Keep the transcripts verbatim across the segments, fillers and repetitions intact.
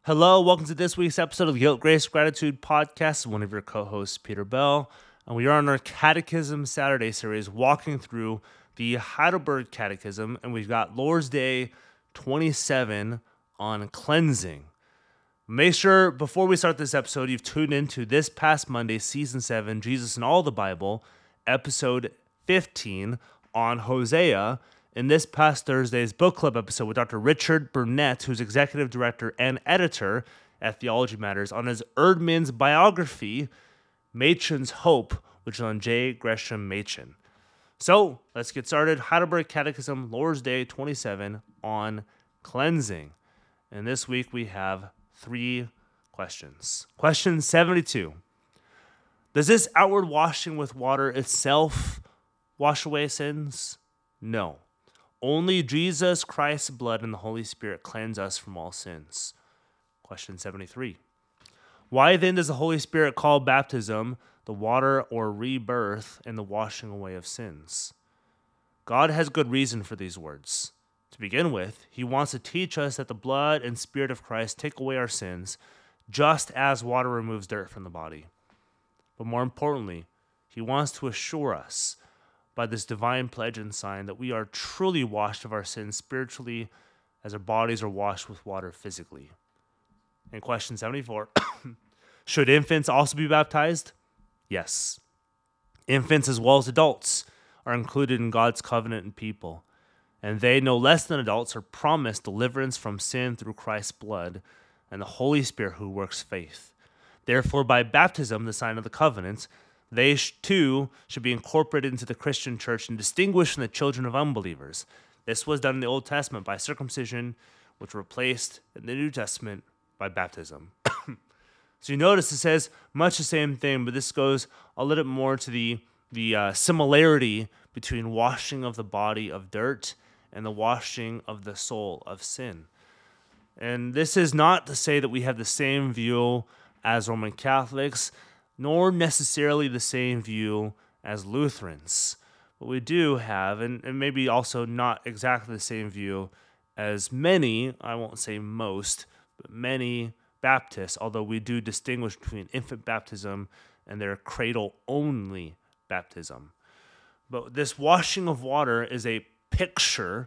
Hello, welcome to this week's episode of Guilt, Grace, Gratitude Podcast. One of your co-hosts, Peter Bell, and we are on our Catechism Saturday series, walking through the Heidelberg Catechism, and we've got Lord's Day twenty-seven on cleansing. Make sure before we start this episode, you've tuned into this past Monday, season seven, Jesus and All the Bible, episode fifteen on Hosea. In this past Thursday's book club episode with Doctor Richard Burnett, who's executive director and editor at Theology Matters, on his Erdman's biography, Machen's Hope, which is on J. Gresham Machen. So let's get started. Heidelberg Catechism, Lord's Day twenty-seven on cleansing. And this week we have three questions. Question seventy-two. Does this outward washing with water itself wash away sins? No. Only Jesus Christ's blood and the Holy Spirit cleanse us from all sins. Question seventy-three. Why then does the Holy Spirit call baptism the water or rebirth and the washing away of sins? God has good reason for these words. To begin with, he wants to teach us that the blood and Spirit of Christ take away our sins, just as water removes dirt from the body. But more importantly, he wants to assure us by this divine pledge and sign that we are truly washed of our sins spiritually as our bodies are washed with water physically. And question seventy-four, should infants also be baptized? Yes. Infants as well as adults are included in God's covenant and people, and they, no less than adults, are promised deliverance from sin through Christ's blood and the Holy Spirit who works faith. Therefore, by baptism, the sign of the covenant, they too should be incorporated into the Christian church and distinguished from the children of unbelievers. This was done in the Old Testament by circumcision, which were replaced in the New Testament by baptism. So you notice it says much the same thing, but this goes a little bit more to the, the uh, similarity between washing of the body of dirt and the washing of the soul of sin. And this is not to say that we have the same view as Roman Catholics, nor necessarily the same view as Lutherans. But we do have, and, and maybe also not exactly the same view as many, I won't say most, but many Baptists, although we do distinguish between infant baptism and their cradle-only baptism. But this washing of water is a picture,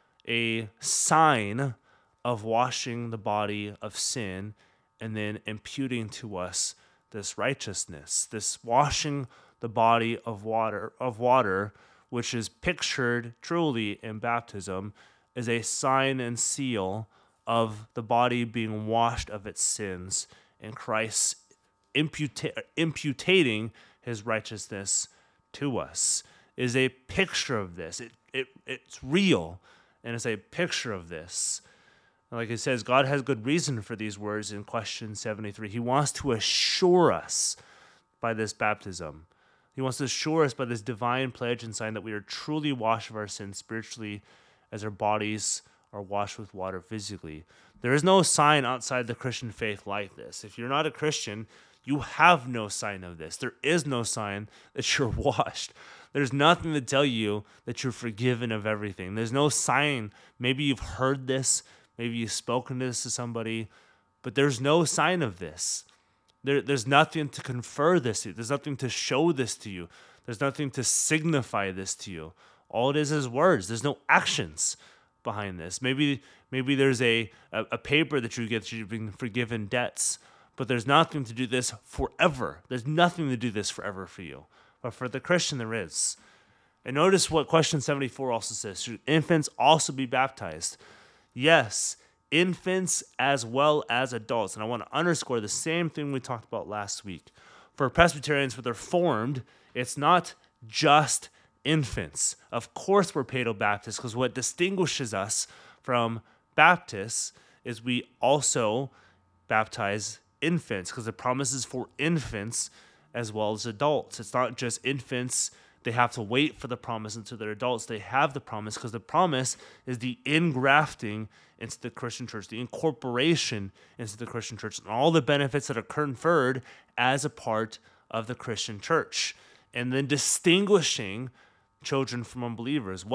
a sign of washing the body of sin and then imputing to us this righteousness, this washing the body of water, of water, which is pictured truly in baptism, is a sign and seal of the body being washed of its sins and Christ imputa- imputing his righteousness to us. Is a picture of this. It, it it's real, and it's a picture of this. Like it says, God has good reason for these words in question seventy-three. He wants to assure us by this baptism. He wants to assure us by this divine pledge and sign that we are truly washed of our sins spiritually as our bodies are washed with water physically. There is no sign outside the Christian faith like this. If you're not a Christian, you have no sign of this. There is no sign that you're washed. There's nothing to tell you that you're forgiven of everything. There's no sign. Maybe you've heard this. Maybe you've spoken to this to somebody, but there's no sign of this. There, there's nothing to confer this to you. There's nothing to show this to you. There's nothing to signify this to you. All it is is words. There's no actions behind this. Maybe maybe there's a, a, a paper that you get that you've been forgiven debts, but there's nothing to do this forever. There's nothing to do this forever for you. But for the Christian, there is. And notice what question seventy-four also says. Should infants also be baptized? Yes, infants as well as adults. And I want to underscore the same thing we talked about last week. For Presbyterians, for they're formed, it's not just infants. Of course we're Paedo-Baptists, because what distinguishes us from Baptists is we also baptize infants, because the promise is for infants as well as adults. It's not just infants. They have to wait for the promise until they're adults. They have the promise because the promise is the ingrafting into the Christian church, the incorporation into the Christian church, and all the benefits that are conferred as a part of the Christian church. And then distinguishing children from unbelievers. What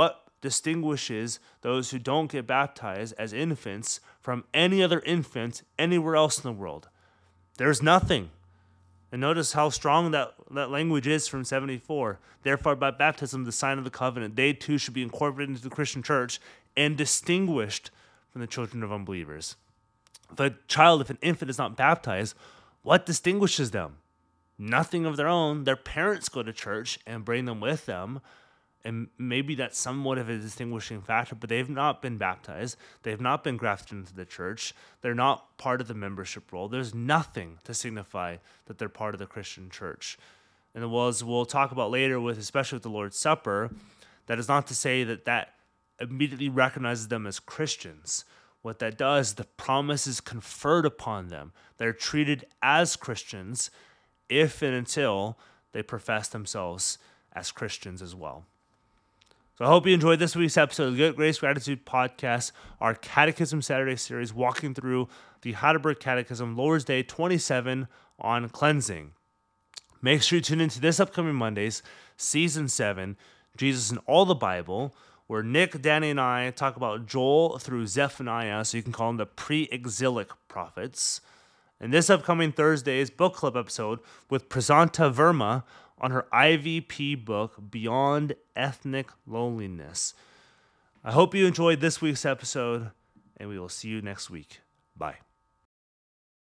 distinguishes those who don't get baptized as infants from any other infant anywhere else in the world. There's nothing. And notice how strong that, that language is from seventy-four. Therefore, by baptism, the sign of the covenant, they too should be incorporated into the Christian church and distinguished from the children of unbelievers. If a child, if an infant is not baptized, what distinguishes them? Nothing of their own. Their parents go to church and bring them with them. And maybe that's somewhat of a distinguishing factor, but they've not been baptized. They've not been grafted into the church. They're not part of the membership roll. There's nothing to signify that they're part of the Christian church. And well, as we'll talk about later, with especially with the Lord's Supper, that is not to say that that immediately recognizes them as Christians. What that does, the promise is conferred upon them. They're treated as Christians if and until they profess themselves as Christians as well. So I hope you enjoyed this week's episode of the Good Grace Gratitude Podcast, our Catechism Saturday series, walking through the Heidelberg Catechism, Lord's Day twenty-seven on cleansing. Make sure you tune into this upcoming Monday's Season seven, Jesus in All the Bible, where Nick, Danny, and I talk about Joel through Zephaniah, so you can call them the pre-exilic prophets. And this upcoming Thursday's book club episode with Prasanta Verma on her I V P book, Beyond Ethnic Loneliness. I hope you enjoyed this week's episode, and we will see you next week. Bye.